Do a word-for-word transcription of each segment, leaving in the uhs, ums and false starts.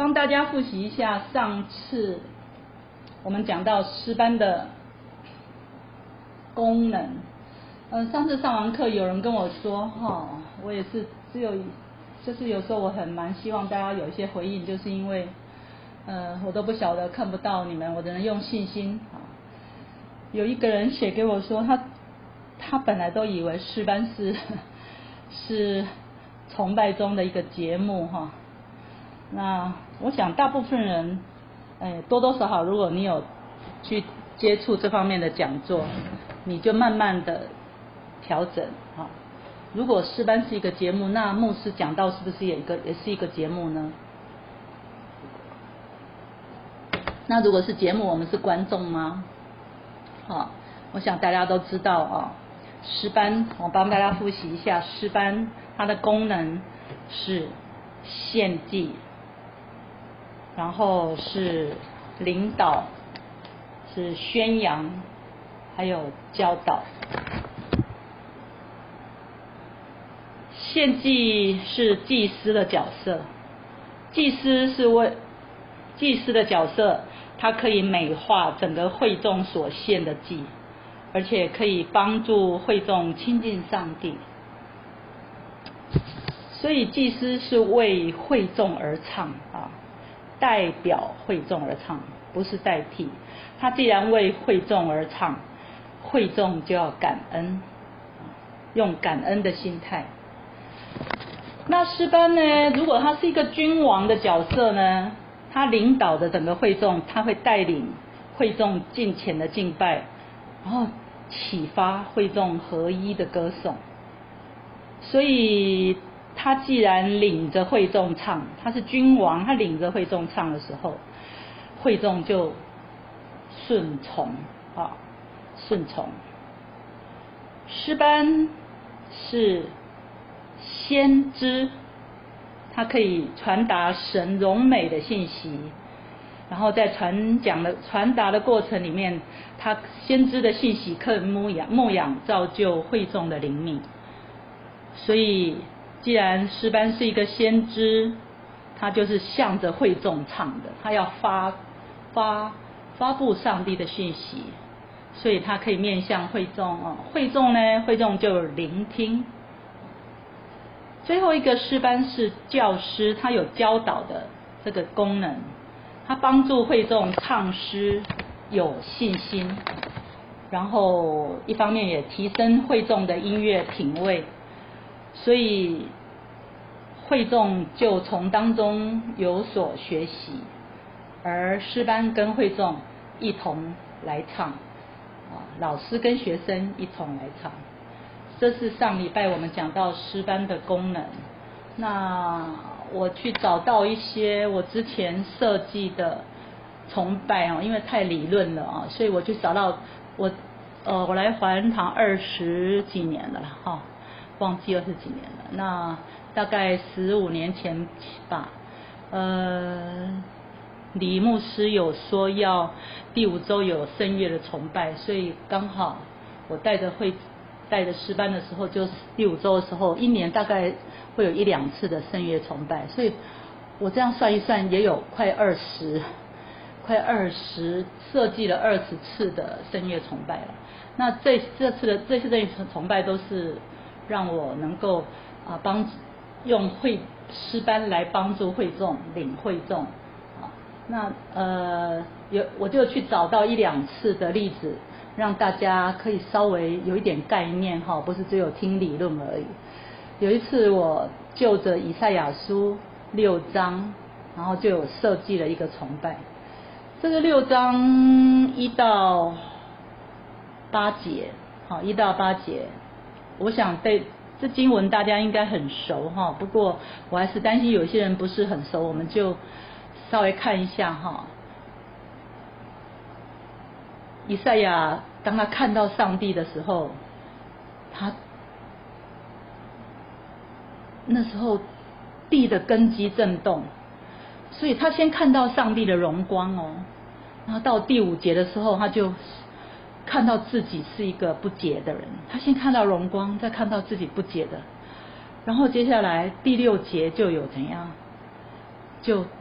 帮大家复习一下上次我们讲到诗班的功能。呃，上次上完课，有人跟我说，哈、哦，我也是只有，就是有时候我很蛮希望大家有一些回应，就是因为，呃，我都不晓得看不到你们，我只能用信心啊。有一个人写给我说，他他本来都以为诗班是是崇拜中的一个节目哈。那我想大部分人，哎，多多少少，如果你有去接触这方面的讲座，你就慢慢的调整哈。如果诗班是一个节目，那牧师讲道是不是也一个也是一个节目呢？那如果是节目，我们是观众吗？好，我想大家都知道啊，诗班我帮大家复习一下，诗班它的功能是献祭，然后是领导，是宣扬，还有教导。献祭是祭司的角色，祭司是为祭司的角色，它可以美化整个会众所献的祭，而且可以帮助会众亲近上帝。所以祭司是为会众而唱啊，代表会众而唱，不是代替。他既然为会众而唱，会众就要感恩，用感恩的心态。那诗班呢，如果他是一个君王的角色呢，他领导的整个会众，他会带领会众敬虔的敬拜，然后启发会众合一的歌颂。所以他既然领着会众唱，他是君王，他领着会众唱的时候，会众就顺从啊，顺从。诗班是先知，它可以传达神荣美的信息，然后在传讲的传达的过程里面，他先知的信息可以牧养牧养造就会众的灵命。所以既然诗班是一个先知，他就是向着会众唱的，他要发发发布上帝的讯息，所以他可以面向会众哦，会众呢，会众就聆听。最后一个诗班是教师，他有教导的这个功能，他帮助会众唱诗有信心，然后一方面也提升会众的音乐品味，所以会众就从当中有所学习，而诗班跟会众一同来唱，啊，老师跟学生一同来唱。这是上礼拜我们讲到诗班的功能。那我去找到一些我之前设计的崇拜啊，因为太理论了啊，所以我去找到我呃我来华恩堂二十几年了啦哈，忘记二十几年了。那大概十五年前吧，呃，李牧师有说要第五周有圣乐的崇拜，所以刚好我带着会。带着诗班的时候，就是第五周的时候，一年大概会有一两次的圣乐崇拜，所以我这样算一算，也有快二十，快二十设计了二十次的圣乐崇拜了。那这这次的这次的崇拜都是让我能够啊帮用会诗班来帮助会众领会众啊。那呃有我就去找到一两次的例子。让大家可以稍微有一点概念哈，不是只有听理论而已。有一次我就着以赛亚书六章，然后就有设计了一个崇拜。这个六章一到八节，好，一到八节，我想对这经文大家应该很熟哈，不过我还是担心有些人不是很熟，我们就稍微看一下哈。以赛亚当他看到上帝的时候，他那时候地的根基震动，所以他先看到上帝的荣光哦，然后到第五节的时候，他就看到自己是一个不洁的人，他先看到荣光，再看到自己不洁的，然后接下来第六节就有怎样，就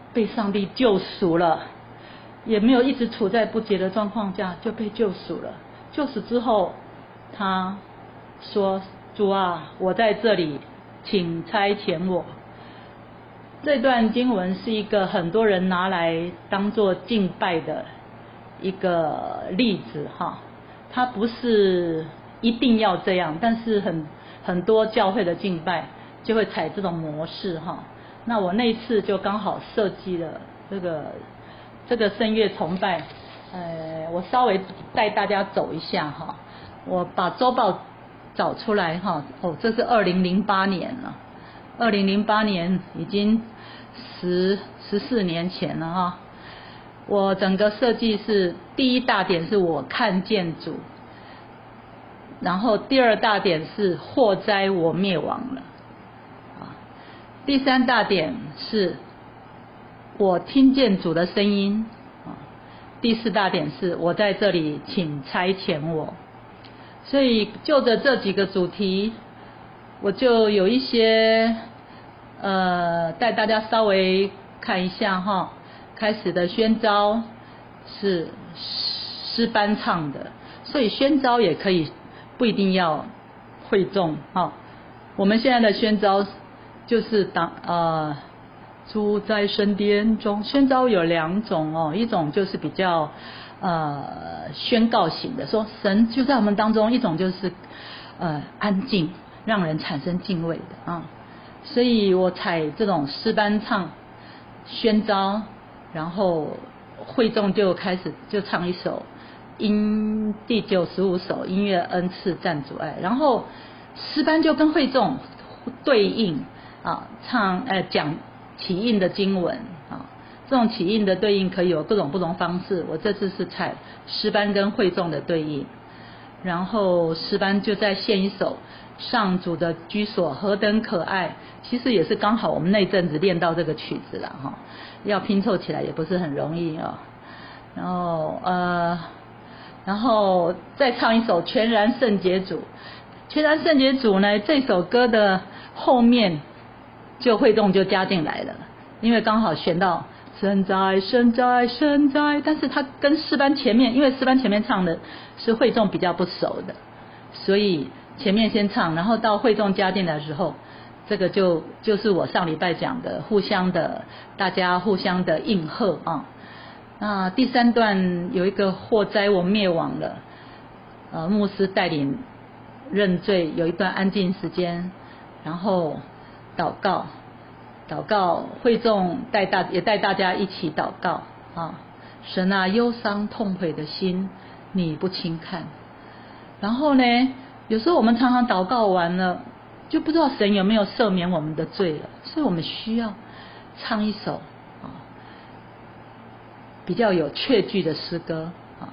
被上帝救赎了，也没有一直处在不洁的状况下，就被救赎了。救赎之后，他说：“主啊，我在这里，请差遣我。”这段经文是一个很多人拿来当作敬拜的一个例子哈，它不是一定要这样，但是很很多教会的敬拜就会采这种模式哈。那我那次就刚好设计了这个这个圣乐崇拜，呃，我稍微带大家走一下哈。我把周报找出来哈，哦，这是二零零八年了。二零零八年已经十十四年前了哈。我整个设计是第一大点是我看见主，然后第二大点是祸灾我灭亡了，啊，第三大点是我听见主的声音，啊，第四大点是我在这里请差遣我。所以就着这几个主题，我就有一些呃带大家稍微看一下哈。开始的宣召是诗班唱的，所以宣召也可以不一定要会众哈。我们现在的宣召就是当呃主在圣殿中，宣召有两种哦，一种就是比较呃宣告型的，说神就在我们当中；一种就是呃安静，让人产生敬畏的啊。所以我采这种诗班唱宣召，然后会众就开始就唱一首音第九十五首音乐恩赐赞主爱，然后诗班就跟会众对应啊，唱呃讲起应的经文啊，这种起应的对应可以有各种不同方式。我这次是采诗班跟会众的对应，然后诗班就再献一首上主的居所何等可爱，其实也是刚好我们那阵子练到这个曲子了哈，要拼凑起来也不是很容易啊。然后呃，然后再唱一首全然圣洁主。全然圣洁主呢，这首歌的后面就会众就加进来了，因为刚好选到神在神在神在，但是它跟诗班前面，因为诗班前面唱的是会众比较不熟的，所以前面先唱，然后到会众加进来的时候，这个就就是我上礼拜讲的互相的大家互相的应和啊。那第三段有一个祸灾我灭亡了，呃，牧师带领认罪，有一段安静时间，然后祷告，祷告会众带大也带大家一起祷告啊，神啊，忧伤痛悔的心你不轻看。然后呢，有时候我们常常祷告完了，就不知道神有没有赦免我们的罪了，所以我们需要唱一首啊比较有确据的诗歌啊。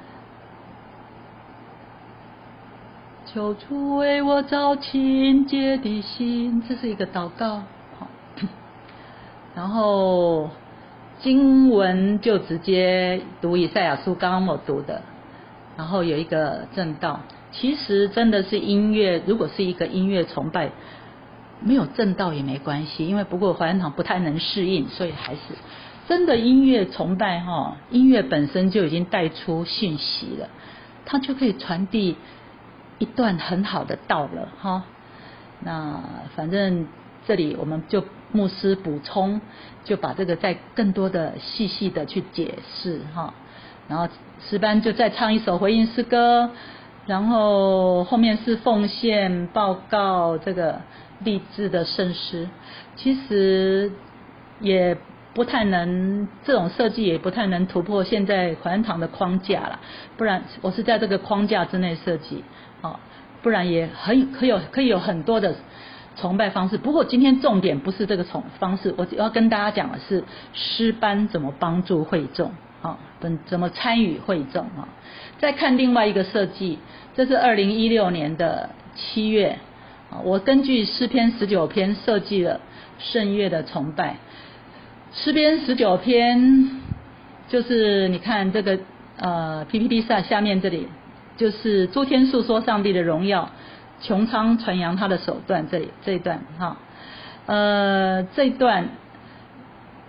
求主为我造清洁的心，这是一个祷告。好，然后经文就直接读以赛亚书，刚刚我读的，然后有一个正道。其实真的是音乐，如果是一个音乐崇拜，没有正道也没关系，因为不过怀恩堂不太能适应，所以还是真的音乐崇拜哈，音乐本身就已经带出讯息了，它就可以传递一段很好的道了哈。那反正这里我们就牧师补充，就把这个再更多的细细的去解释哈。然后诗班就再唱一首回应诗歌，然后后面是奉献报告这个励志的圣诗。其实也不太能，这种设计也不太能突破现在怀恩堂的框架啦，不然我是在这个框架之内设计，哦，不然也很可以有可以有很多的崇拜方式。不过今天重点不是这个崇方式，我要跟大家讲的是诗班怎么帮助会众啊，怎怎么参与会众啊。再看另外一个设计，这是二零一六年的七月啊，我根据诗篇十九篇设计了圣乐的崇拜。诗篇十九篇就是你看这个呃 P P T 下下面这里就是诸天述说上帝的荣耀，穹苍传扬他的手段，这里这一段哈，呃这一段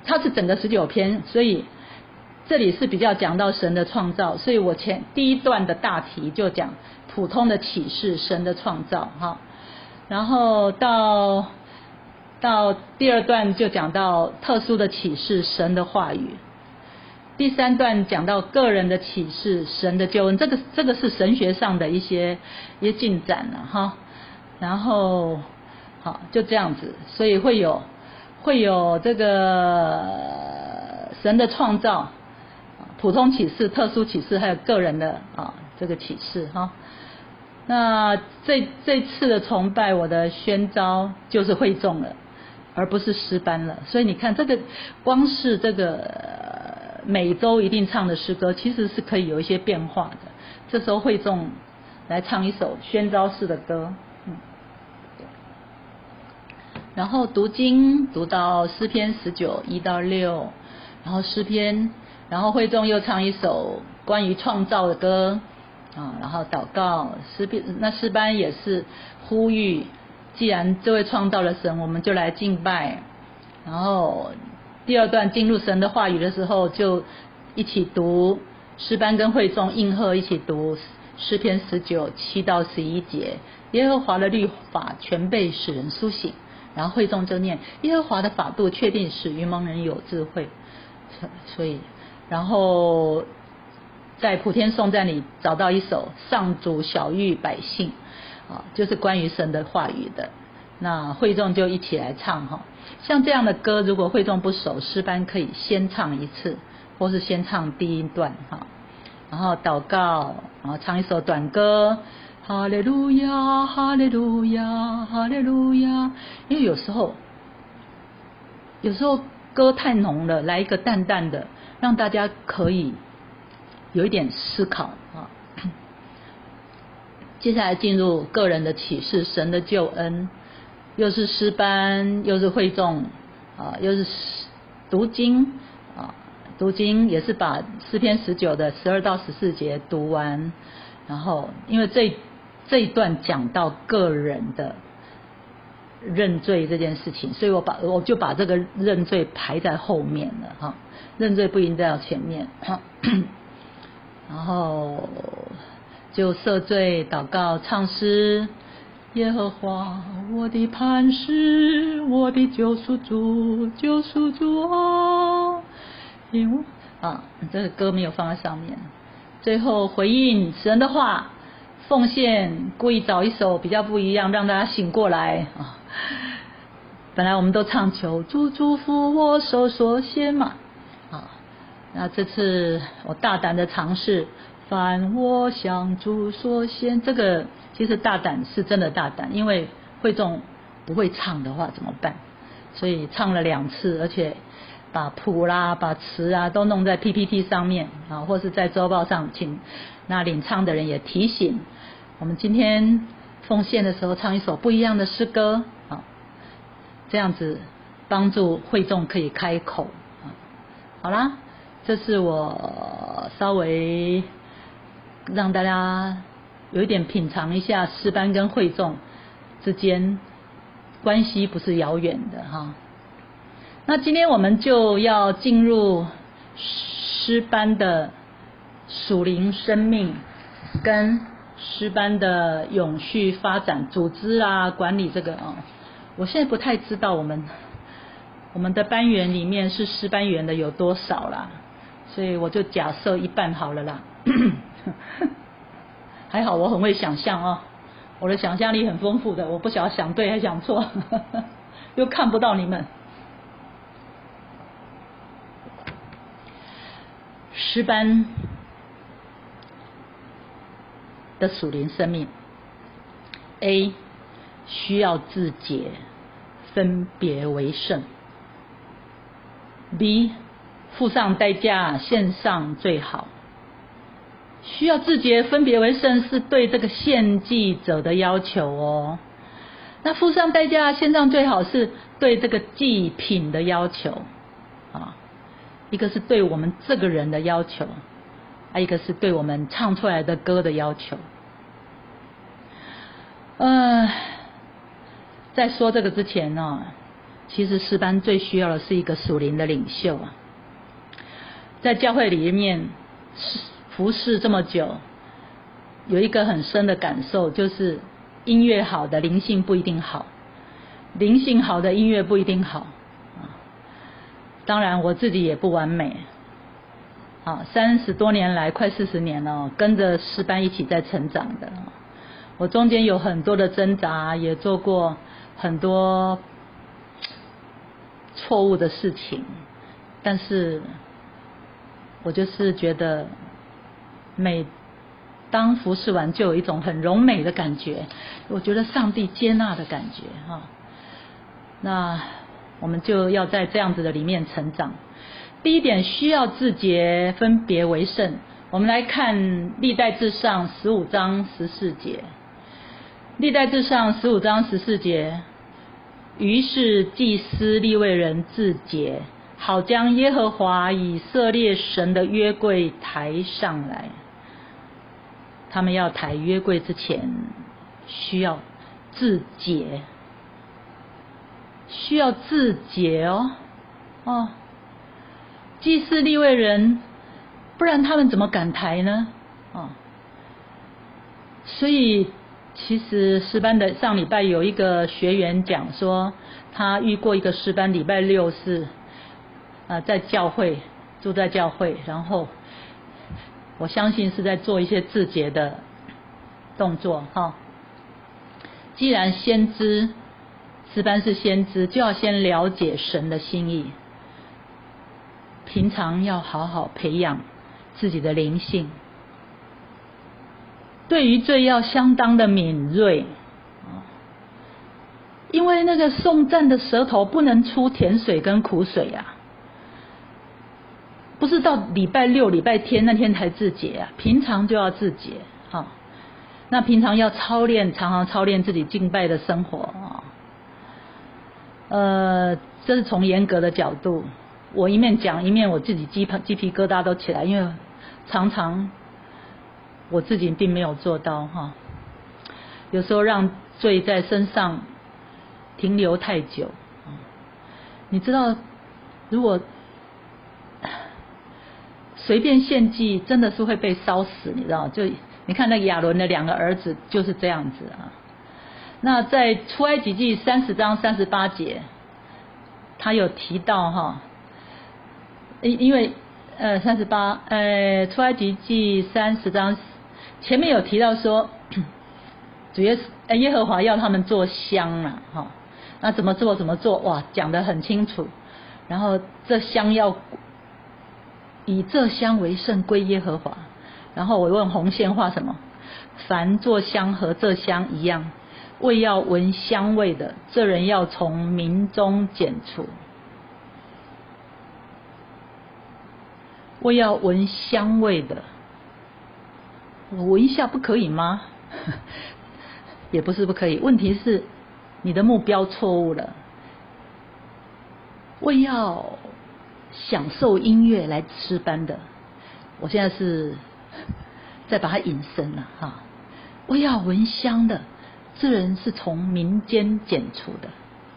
它是整个十九篇，所以这里是比较讲到神的创造，所以我前第一段的大题就讲普通的启示，神的创造哈，然后到到第二段就讲到特殊的启示，神的话语。第三段讲到个人的启示，神的救恩，这个这个是神学上的一些一些进展了哈。然后好就这样子，所以会有会有这个神的创造、普通启示、特殊启示，还有个人的啊这个启示哈。那这这次的崇拜，我的宣召就是会众了，而不是诗班了。所以你看，这个光是这个。每周一定唱的诗歌其实是可以有一些变化的，这时候会众来唱一首宣召式的歌，嗯，然后读经读到诗篇十九一到六，然后诗篇，然后会众又唱一首关于创造的歌啊，然后祷告诗篇，那诗班也是呼吁，既然这位创造了神，我们就来敬拜，然后。第二段进入神的话语的时候，就一起读诗班跟会众应和一起读诗篇十九七到十一节，耶和华的律法全备使人苏醒，然后会众就念耶和华的法度确定使愚蒙人有智慧，所以然后在普天颂赞里找到一首上主小谕百姓啊，就是关于神的话语的，那会众就一起来唱哈。像这样的歌，如果会众不熟，诗班可以先唱一次，或是先唱第一段哈，然后祷告，然后唱一首短歌，哈利路亚，哈利路亚，哈利路亚。因为有时候，有时候歌太浓了，来一个淡淡的，让大家可以有一点思考啊。接下来进入个人的启示，神的救恩。又是诗班，又是会众啊，又是读经啊，读经也是把诗篇十九的十二到十四节读完，然后因为这这一段讲到个人的认罪这件事情，所以我把我就把这个认罪排在后面了哈，认罪不应在前面，然后就赦罪、祷告、唱诗。耶和华，我的磐石，我的救赎主，救赎主啊！因为啊，这个歌没有放在上面。最后回应神的话，奉献，故意找一首比较不一样，让大家醒过来啊。本来我们都唱求主祝福我手所献嘛，啊，那这次我大胆的尝试，凡我向主所献，这个。其实大胆是真的大胆，因为会众不会唱的话怎么办？所以唱了两次，而且把谱啦、把词啊都弄在 P P T 上面啊，或是在周报上，请那领唱的人也提醒我们今天奉献的时候唱一首不一样的诗歌啊，这样子帮助会众可以开口啊。好啦，这是我稍微让大家。有一点品尝一下诗班跟会众之间关系不是遥远的哈。那今天我们就要进入诗班的属灵生命跟诗班的永续发展、组织啊、管理这个啊。我现在不太知道我们我们的班员里面是诗班员的有多少啦，所以我就假设一半好了啦。还好我很会想象啊、哦，我的想象力很丰富的，我不晓得想对还想错，又看不到你们。诗班的属灵生命 A 需要自洁，分别为圣。 B 付上代价，献上最好。需要自洁分别为圣是对这个献祭者的要求哦，那付上代价献上最好是对这个祭品的要求啊，一个是对我们这个人的要求，啊，一个是对我们唱出来的歌的要求。呃，在说这个之前呢、哦， 其实诗班最需要的是一个属灵的领袖啊。在教会里面服侍这么久，有一个很深的感受，就是音乐好的灵性不一定好，灵性好的音乐不一定好。当然我自己也不完美。啊，三十多年来，快四十年了，跟着诗班一起在成长的。我中间有很多的挣扎，也做过很多错误的事情，但是我就是觉得，每当服侍完，就有一种很荣美的感觉，我觉得上帝接纳的感觉哈。那我们就要在这样子的里面成长。第一点，需要自洁，分别为圣。我们来看历代志上十五章十四节。历代志上十五章十四节，于是祭司利未人自洁，好将耶和华以色列神的约柜抬上来。他们要抬约柜之前，需要自洁，需要自洁哦，哦。祭司利未人，不然他们怎么敢抬呢？哦，所以其实诗班的上礼拜有一个学员讲说，他遇过一个诗班，礼拜六是呃在教会住在教会，然后我相信是在做一些自洁的动作哈、哦。既然先知诗班是先知，就要先了解神的心意。平常要好好培养自己的灵性，对于罪要相当的敏锐，因为那个颂赞的舌头不能出甜水跟苦水啊，不是到礼拜六礼拜天那天才自洁啊，平常就要自洁啊。那平常要操练，常常操练自己敬拜的生活啊。呃，这是从严格的角度。我一面讲一面我自己鸡皮鸡皮疙瘩都起来，因为常常我自己并没有做到哈。有时候让罪在身上停留太久，你知道，如果随便献祭，真的是会被烧死，你知道？就你看那个亚伦的两个儿子就是这样子啊。那在出埃及记三十章三十八节，他有提到哈。因因为呃三十八呃出埃及记三十章前面有提到说，主耶稣耶和华要他们做香啊哈、哦，那怎么做怎么做哇讲得很清楚，然后这香要以这香为圣归耶和华，然后我问红线画什么？凡做香和这香一样，为要闻香味的，这人要从民中剪除。我要闻香味的，我闻一下不可以吗？也不是不可以，问题是你的目标错误了。我要享受音乐来诗班的，我现在是再把它引申了哈。我要闻香的，这人是从民间剪除的。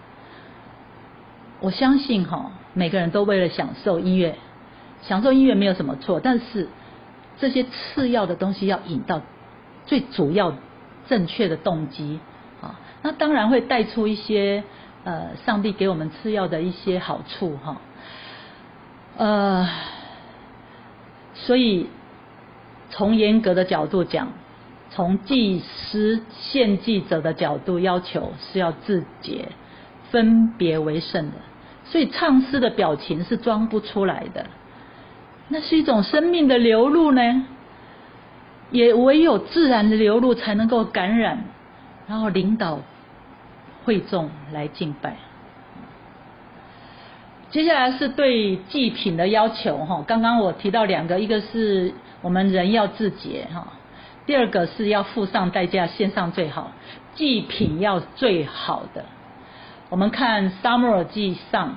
我相信哈，每个人都为了享受音乐。享受音乐没有什么错，但是这些次要的东西要引到最主要正确的动机啊，那当然会带出一些呃上帝给我们次要的一些好处哈，呃，所以从严格的角度讲，从祭司献祭者的角度要求是要自洁，分别为圣的，所以唱诗的表情是装不出来的。那是一种生命的流露呢，也唯有自然的流露才能够感染，然后领导会众来敬拜。接下来是对祭品的要求哈，刚刚我提到两个，一个是我们人要自洁哈，第二个是要付上代价献上最好，祭品要最好的。我们看撒母耳记上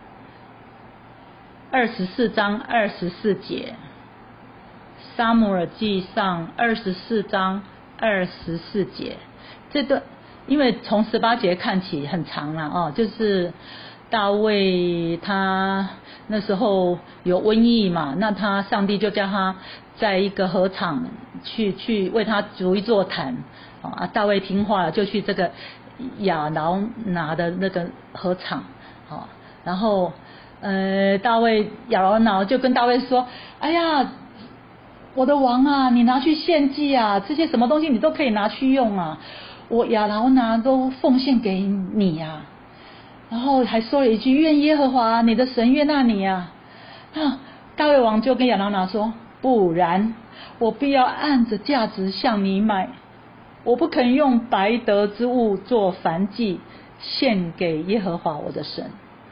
二十四章二十四节，撒母耳记上二十四章二十四节，这段因为从十八节看起很长了哦，就是大卫他那时候有瘟疫嘛，那他上帝就叫他在一个禾场去去为他筑一座坛啊，大卫听话了，就去这个亚劳拿的那个禾场啊，然后呃大卫亚劳拿就跟大卫说，哎呀，我的王啊，你拿去献祭啊，这些什么东西你都可以拿去用啊，我亚劳拿都奉献给你啊。然后还说了一句，愿耶和华你的神悦纳你啊。啊，大卫王就跟亚劳拿说，不然我必要按着价值向你买，我不肯用白得之物做燔祭献给耶和华我的神。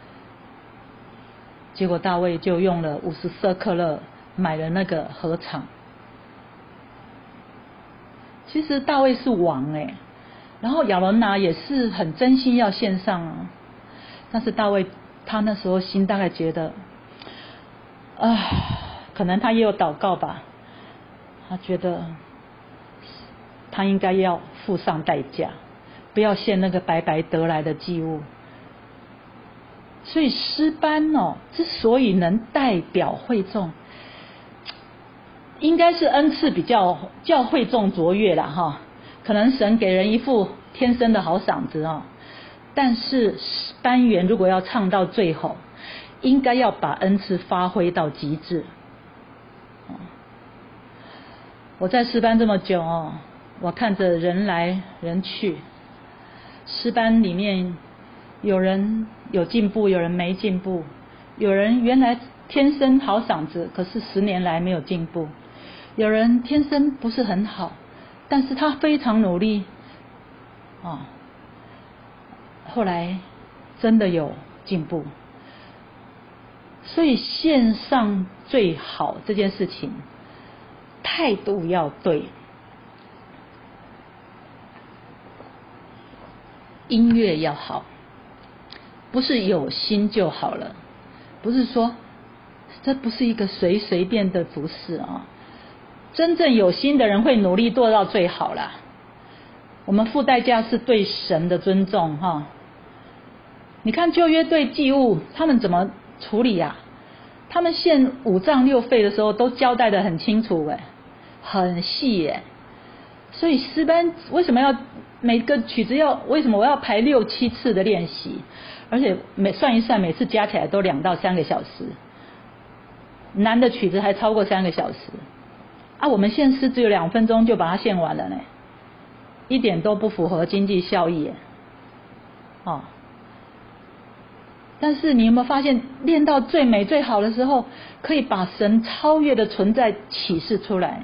结果大卫就用了五十舍客勒买了那个禾场。其实大卫是王哎，然后亚伦拿也是很真心要献上啊，但是大卫他那时候心大概觉得，啊，可能他也有祷告吧，他觉得他应该要付上代价，不要献那个白白得来的祭物。所以诗班哦，之所以能代表会众，应该是恩赐比较较会众卓越啦哈，可能神给人一副天生的好嗓子哦，但是班员如果要唱到最后，应该要把恩赐发挥到极致。我在诗班这么久哦，我看着人来人去，诗班里面有人有进步，有人没进步，有人原来天生好嗓子，可是十年来没有进步，有人天生不是很好，但是他非常努力哦，后来真的有进步。所以线上最好这件事情，态度要对，音乐要好，不是有心就好了，不是说这不是一个随随便的服事啊，真正有心的人会努力做到最好啦。我们付代价是对神的尊重哈。你看旧约对祭物他们怎么处理啊？他们献五脏六肺的时候都交代得很清楚哎，很细哎。所以诗班为什么要每个曲子要为什么我要排六七次的练习，而且每算一算每次加起来都两到三个小时，难的曲子还超过三个小时啊！我们献诗只有两分钟就把它献完了呢，一点都不符合经济效益哦。但是你有没有发现，练到最美最好的时候，可以把神超越的存在启示出来。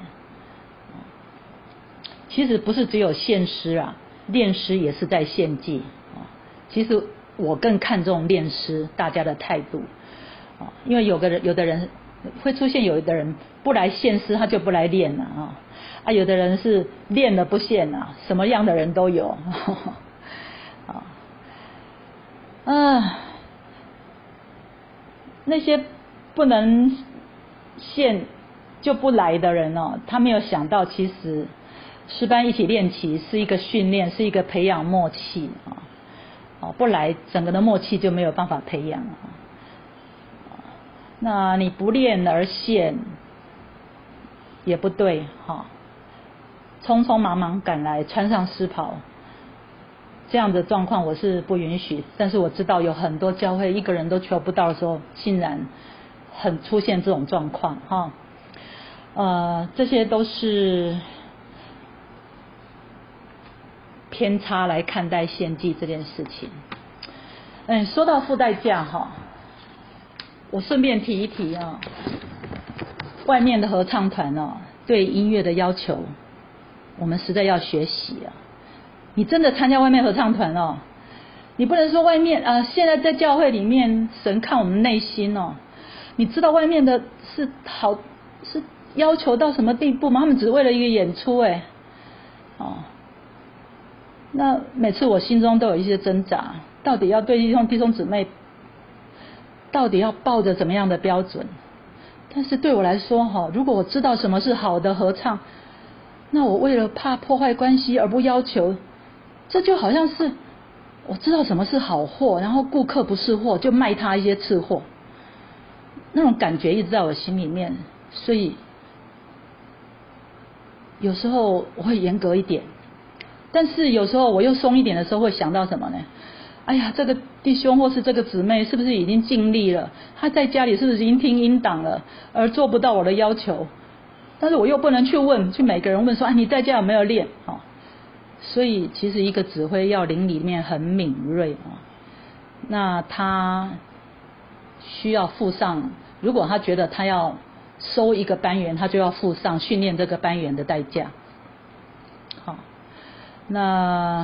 其实不是只有献诗啊，练诗也是在献祭。其实我更看重练诗大家的态度，因为有个人有的人会出现，有的人不来献诗他就不来练了啊，啊有的人是练了不献啊，什么样的人都有啊。啊那些不能献就不来的人哦，他没有想到其实诗班一起练习是一个训练，是一个培养默契啊。哦，不来整个的默契就没有办法培养啊。那你不练而献也不对哈，匆匆忙忙赶来穿上诗袍，这样的状况我是不允许。但是我知道有很多教会一个人都求不到的时候，竟然很出现这种状况哈。呃，这些都是偏差来看待献祭这件事情。嗯，说到付代价哈，我顺便提一提啊，外面的合唱团哦，对音乐的要求，我们实在要学习啊。你真的参加外面合唱团哦，你不能说外面啊、呃，现在在教会里面，神看我们内心哦。你知道外面的是好是要求到什么地步吗？他们只是为了一个演出哎，哦。那每次我心中都有一些挣扎，到底要对弟兄弟兄姊妹，到底要抱着怎么样的标准？但是对我来说哈，如果我知道什么是好的合唱，那我为了怕破坏关系而不要求，这就好像是我知道什么是好货，然后顾客不是货就卖他一些次货，那种感觉一直在我心里面，所以有时候我会严格一点，但是有时候我又松一点的时候会想到什么呢？哎呀，这个弟兄或是这个姊妹是不是已经尽力了？他在家里是不是已经听音档了，而做不到我的要求？但是我又不能去问，去每个人问说，啊，你在家有没有练？哦，所以其实一个指挥要灵里面很敏锐啊，那他需要付上，如果他觉得他要收一个班员，他就要付上训练这个班员的代价。好，那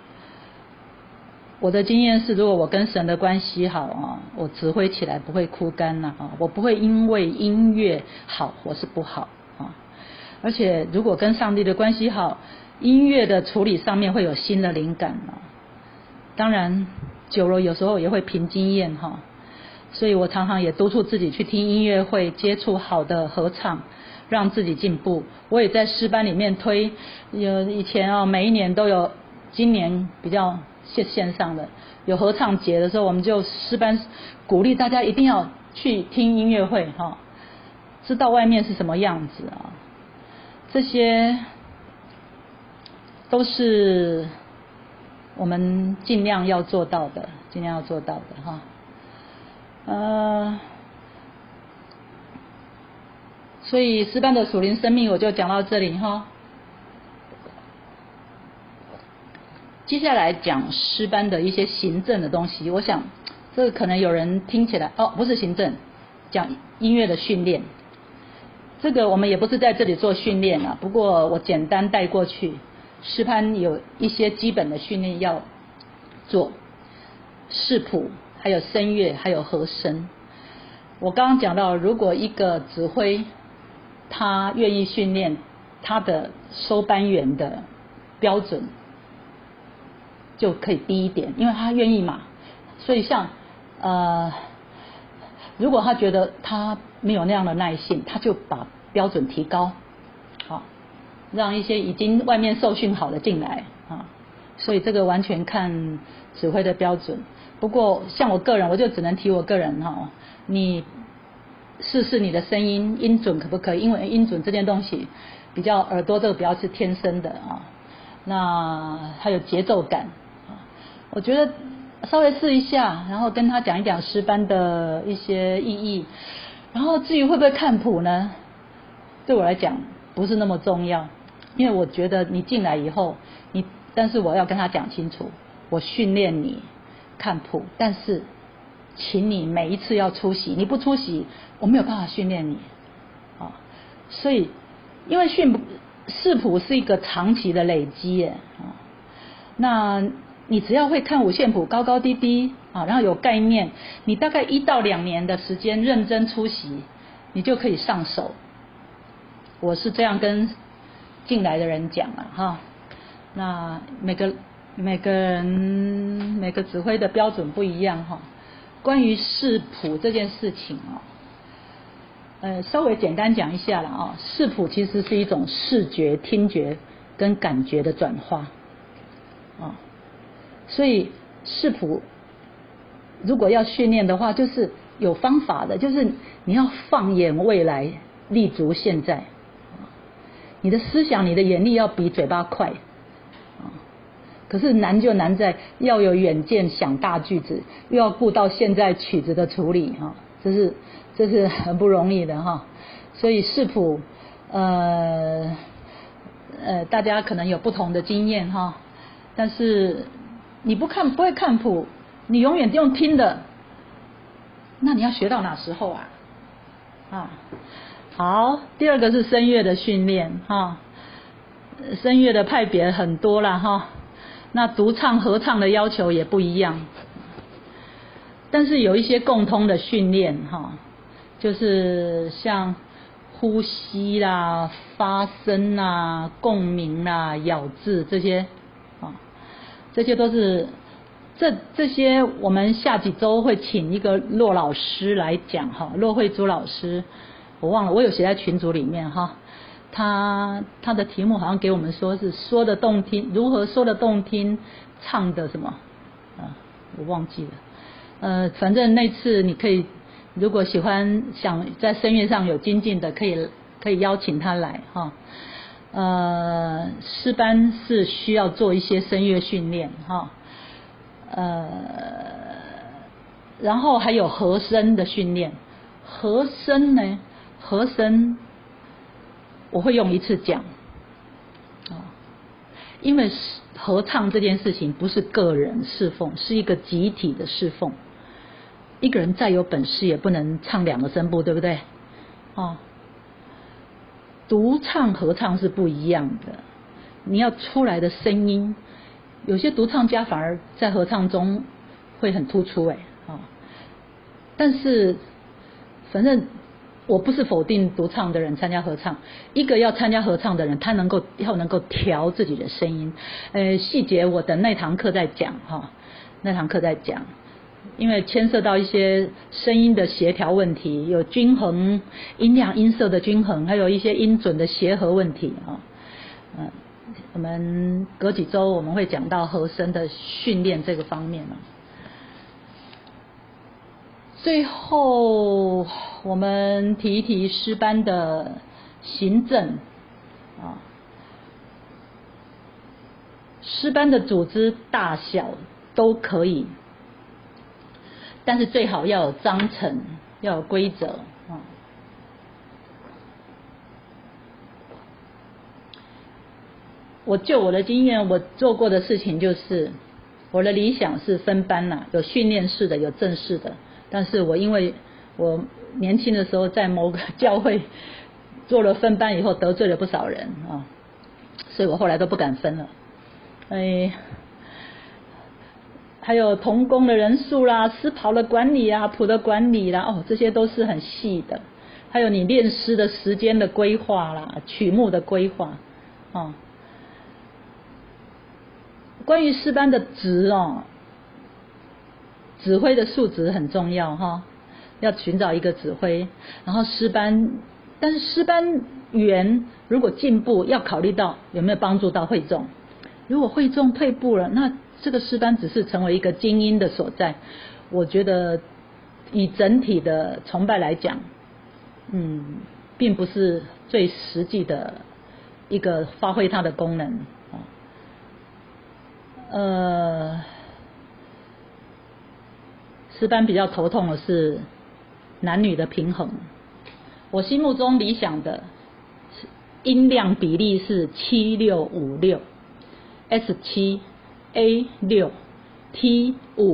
我的经验是，如果我跟神的关系好啊，我指挥起来不会枯干呐啊，我不会因为音乐好或是不好啊，而且如果跟上帝的关系好，音乐的处理上面会有新的灵感啊。当然久了有时候也会凭经验哈，所以我常常也督促自己去听音乐会，接触好的合唱，让自己进步。我也在诗班里面推，有以前啊，每一年都有，今年比较线线上的有合唱节的时候，我们就诗班鼓励大家一定要去听音乐会哈，知道外面是什么样子啊，这些都是我们尽量要做到的，尽量要做到的哈。呃，所以诗班的属灵生命我就讲到这里哈。接下来讲诗班的一些行政的东西，我想这个可能有人听起来哦，不是行政，讲音乐的训练。这个我们也不是在这里做训练啊，不过我简单带过去。诗班有一些基本的训练要做，视谱，还有声乐，还有和声。我刚刚讲到，如果一个指挥他愿意训练，他的收班员的标准就可以低一点，因为他愿意嘛。所以像呃，如果他觉得他没有那样的耐性，他就把标准提高，好，让一些已经外面受训好的进来啊。所以这个完全看指挥的标准。不过像我个人，我就只能提我个人哈，你试试你的声音音准可不可以？因为音准这件东西比较耳朵这个比较是天生的啊，那还有节奏感啊，我觉得稍微试一下，然后跟他讲一讲诗班的一些意义，然后至于会不会看谱呢？对我来讲不是那么重要，因为我觉得你进来以后，你但是我要跟他讲清楚，我训练你看谱，但是请你每一次要出席，你不出席我没有办法训练你啊。所以因为训视谱是一个长期的累积耶啊，那你只要会看五线谱高高低低啊，然后有概念，你大概一到两年的时间认真出席，你就可以上手。我是这样跟进来的人讲了哈。那每个每个人每个指挥的标准不一样哈。关于视谱这件事情啊，呃，稍微简单讲一下了啊。视谱其实是一种视觉、听觉跟感觉的转化啊，所以视谱如果要训练的话，就是有方法的，就是你要放眼未来，立足现在。你的思想、你的眼力要比嘴巴快。可是难就难在要有远见，想大句子，又要顾到现在曲子的处理哈，这是这是很不容易的哈。所以视谱，呃呃，大家可能有不同的经验哈，但是你不看不会看谱，你永远用听的，那你要学到哪时候啊？啊，好，第二个是声乐的训练哈，声乐的派别很多啦哈。那独唱合唱的要求也不一样，但是有一些共通的训练哈，就是像呼吸啦、发声啦、共鸣啦、咬字这些啊，这些都是这这些我们下几周会请一个骆老师来讲哈，骆慧珠老师，我忘了，我有写在群组里面哈。他他的题目好像给我们说是说的动听，如何说的动听，唱的什么我忘记了。呃，反正那次你可以，如果喜欢想在声乐上有精进的，可以可以邀请他来哈。呃，诗班是需要做一些声乐训练哈，呃，然后还有和声的训练。和声呢，和声我会用一次讲啊，因为合唱这件事情不是个人侍奉，是一个集体的侍奉。一个人再有本事也不能唱两个声部，对不对？哦。独唱合唱是不一样的，你要出来的声音，有些独唱家反而在合唱中会很突出哎啊、哦，但是反正我不是否定独唱的人参加合唱，一个要参加合唱的人，他能够要能够调自己的声音，呃，细节我等那堂课再讲哈、哦，那堂课再讲。因为牵涉到一些声音的协调问题，有均衡音量音色的均衡，还有一些音准的协和问题啊。嗯，我们隔几周我们会讲到和声的训练这个方面啊。最后我们提一提诗班的行政啊，诗班的组织大小都可以。但是最好要有章程，要有规则啊。我就我的经验，我做过的事情就是，我的理想是分班呐、啊，有训练式的，有正式的。但是我因为我年轻的时候在某个教会做了分班以后，得罪了不少人啊，所以我后来都不敢分了。哎。还有同工的人数啦，诗袍的管理啊，谱的管理啦，哦，这些都是很细的。还有你练诗的时间的规划啦，曲目的规划，哦。关于诗班的职哦，指挥的素质很重要哈、哦，要寻找一个指挥。然后诗班，但是诗班员如果进步，要考虑到有没有帮助到会众。如果会众退步了，那这个诗班只是成为一个精英的所在，我觉得以整体的崇拜来讲，嗯，并不是最实际的一个发挥它的功能啊。呃，诗班比较头痛的是男女的平衡。我心目中理想的音量比例是七六五六 ，S 七。A 六 T 五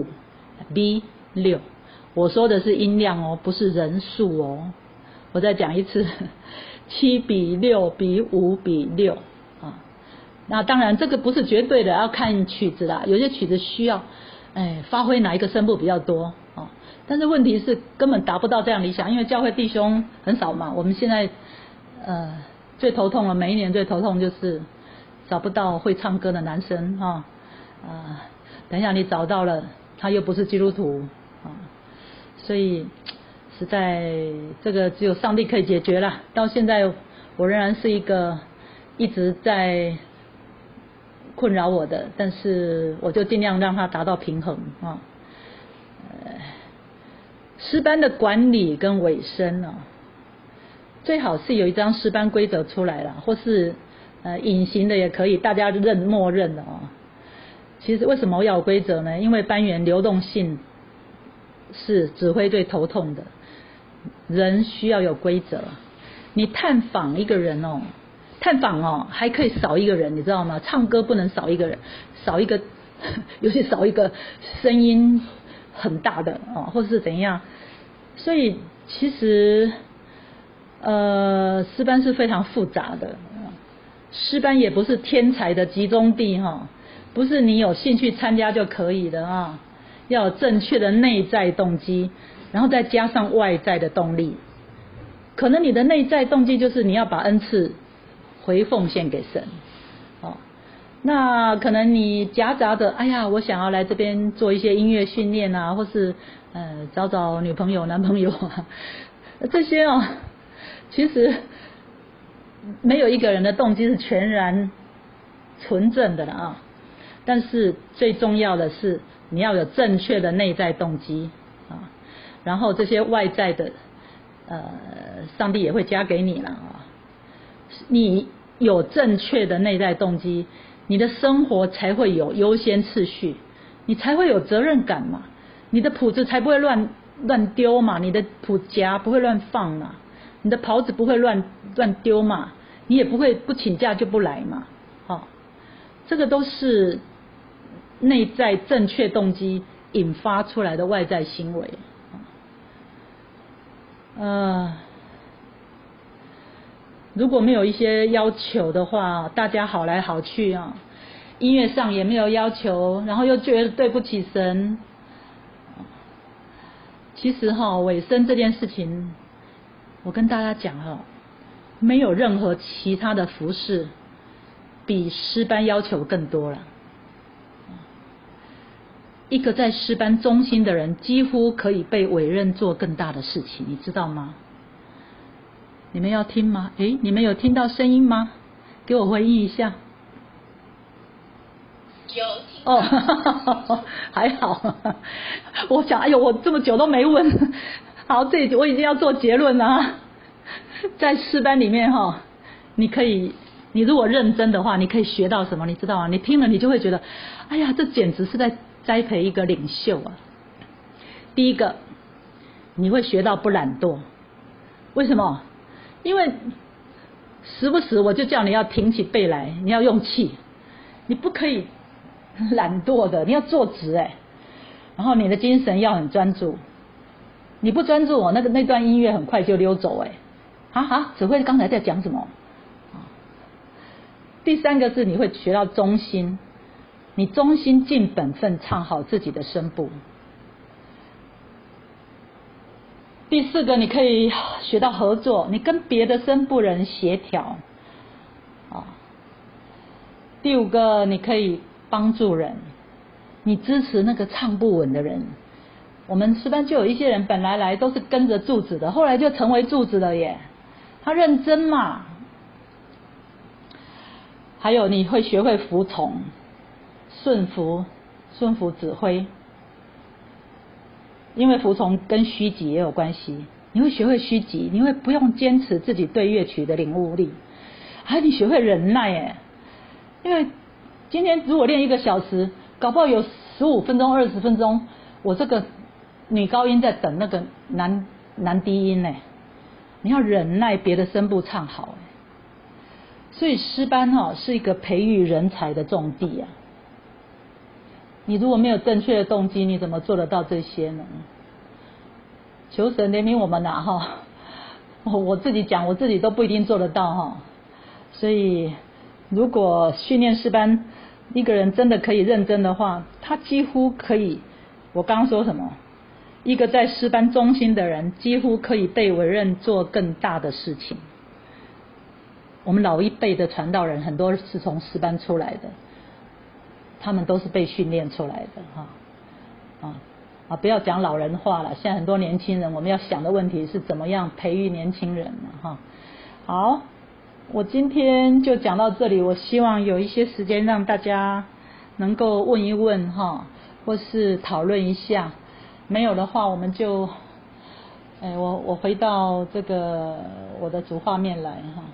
B 六，我说的是音量哦，不是人数哦。我再讲一次，七比六比五比六啊。那当然这个不是绝对的，要看曲子啦。有些曲子需要，哎，发挥哪一个声部比较多啊？但是问题是根本达不到这样理想，因为教会弟兄很少嘛。我们现在呃最头痛了，每一年最头痛就是找不到会唱歌的男生哈。啊，等一下你找到了，他又不是基督徒啊，所以实在这个只有上帝可以解决了。到现在我仍然是一个一直在困扰我的，但是我就尽量让它达到平衡啊。呃，诗班的管理跟尾声啊，最好是有一张诗班规则出来了，或是呃隐形的也可以，大家认默认的啊。其实为什么要有规则呢？因为班员流动性是指挥最头痛的，人需要有规则。你探访一个人哦，探访哦还可以少一个人，你知道吗？唱歌不能少一个人，少一个，尤其少一个声音很大的哦，或者是怎样。所以其实呃，诗班是非常复杂的，诗班也不是天才的集中地哈、哦。不是你有兴趣参加就可以的啊，要有正确的内在动机，然后再加上外在的动力。可能你的内在动机就是你要把恩赐回奉献给神，哦，那可能你夹杂着，哎呀，我想要来这边做一些音乐训练啊，或是呃找找女朋友、男朋友啊，这些哦，其实没有一个人的动机是全然纯正的了啊。但是最重要的是你要有正确的内在动机啊，然后这些外在的呃，上帝也会加给你了啊。你有正确的内在动机，你的生活才会有优先次序，你才会有责任感嘛，你的谱子才不会乱乱丢嘛，你的谱夹不会乱放嘛，你的袍子不会乱乱丢嘛，你也不会不请假就不来嘛，哦，这个都是内在正确动机引发出来的外在行为。呃，如果没有一些要求的话，大家好来好去啊，音乐上也没有要求，然后又觉得对不起神。其实哈，尾声这件事情，我跟大家讲哈，没有任何其他的服事比诗班要求更多了。一个在诗班忠心的人，几乎可以被委任做更大的事情，你知道吗？你们要听吗？诶，你们有听到声音吗？给我回应一下。 有听到。 哦，还好。我想，哎呦，我这么久都没问。好，这里我已经要做结论了。在诗班里面哈，你可以，你如果认真的话，你可以学到什么？你知道吗？你听了，你就会觉得，哎呀，这简直是在栽培一个领袖啊。第一个，你会学到不懒惰。为什么？因为时不时我就叫你要挺起背来，你要用气，你不可以懒惰的，你要坐直哎，然后你的精神要很专注，你不专注，我那个那段音乐很快就溜走哎，哈哈，指挥刚才在讲什么？第三个是你会学到忠心，你忠心尽本分唱好自己的声部。第四个，你可以学到合作，你跟别的声部人协调。啊，第五个，你可以帮助人，你支持那个唱不稳的人。我们诗班就有一些人本来来都是跟着柱子的，后来就成为柱子了耶，他认真嘛。还有你会学会服从、顺服、顺服指挥。因为服从跟虚己也有关系，你会学会虚己，你会不用坚持自己对乐曲的领悟力，还你学会忍耐耶。因为今天如果练一个小时，搞不好有十五分钟、二十分钟，我这个女高音在等那个男男低音呢，你要忍耐别的声部唱好。所以诗班哈、哦、是一个培育人才的重地啊。你如果没有正确的动机，你怎么做得到这些呢？求神怜悯我们呐哈！我自己讲，我自己都不一定做得到哈。所以，如果训练诗班一个人真的可以认真的话，他几乎可以，我刚刚说什么？一个在诗班忠心的人，几乎可以被委任做更大的事情。我们老一辈的传道人，很多是从诗班出来的。他们都是被训练出来的哈，啊啊！不要讲老人话了，现在很多年轻人，我们要想的问题是怎么样培育年轻人呢？哈，好，我今天就讲到这里。我希望有一些时间让大家能够问一问哈，或是讨论一下。没有的话，我们就，哎，我我回到这个我的主画面来哈。